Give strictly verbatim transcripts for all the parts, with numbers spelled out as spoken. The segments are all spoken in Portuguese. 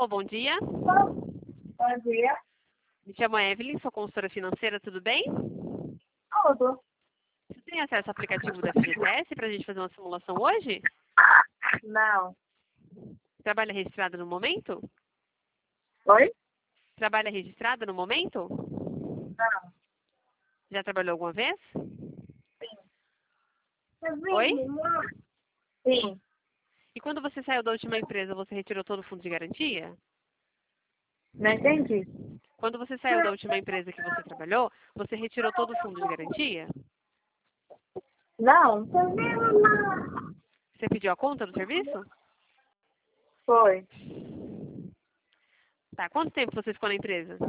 bom dia. Bom dia. Me chamo Evelyn, sou consultora financeira, tudo bem? Tudo. Você tem acesso ao aplicativo da F G T S para a gente fazer uma simulação hoje? Não. Trabalha registrada no momento? Oi? Trabalha registrada no momento? Não. Já trabalhou alguma vez? Sim. Oi? Sim. E quando você saiu da última empresa, você retirou todo o fundo de garantia? Não entendi. Quando você saiu da última empresa que você trabalhou, você retirou todo o fundo de garantia? Não. Você pediu a conta do serviço? Foi. Tá, quanto tempo você ficou na empresa?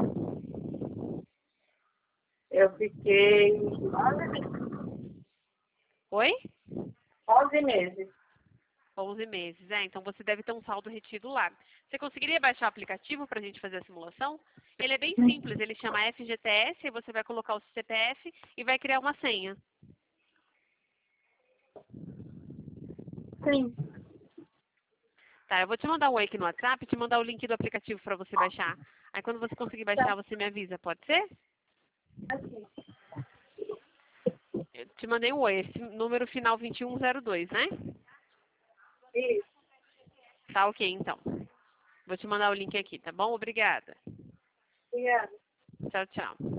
Eu fiquei onze meses. Oi? onze meses. onze meses. É, então você deve ter um saldo retido lá. Você conseguiria baixar o aplicativo para a gente fazer a simulação? Ele é bem simples, ele chama F G T S, aí você vai colocar o C P F e vai criar uma senha. Sim. Tá, eu vou te mandar um oi aqui no WhatsApp, te mandar o link do aplicativo para você baixar. Aí quando você conseguir baixar, você me avisa, pode ser? Aqui. Eu te mandei um oi, esse número final vinte e um zero dois, né? Isso. Tá ok, então. Vou te mandar o link aqui, tá bom? Obrigada. Obrigada. Tchau, tchau.